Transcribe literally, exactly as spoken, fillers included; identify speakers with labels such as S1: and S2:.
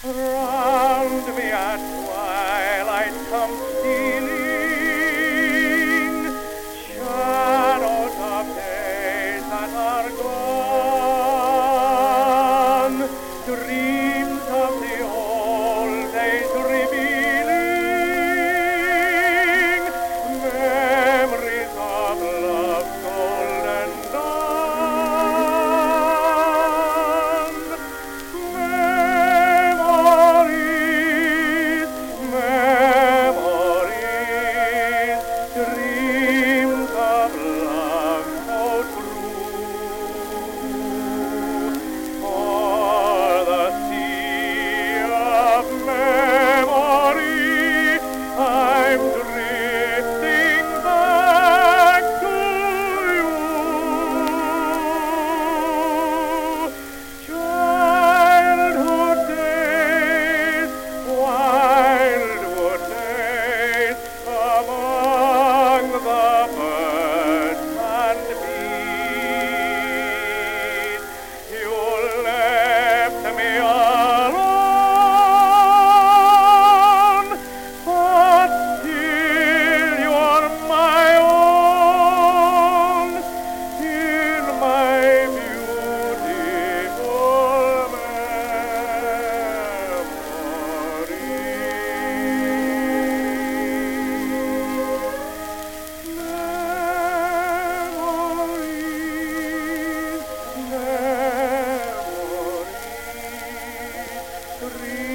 S1: Round me at twilight come stealing shadows of days that are gone, dreams of the old days revealing, memories of love's golden dawn. Memories, memories, dreams of love so true. For the sea of memory, I'm drifting back to you. Childhood days, wildwood days, among the birds and bees. You left me alone, but still you're my own in my beautiful memories. Memories, memories,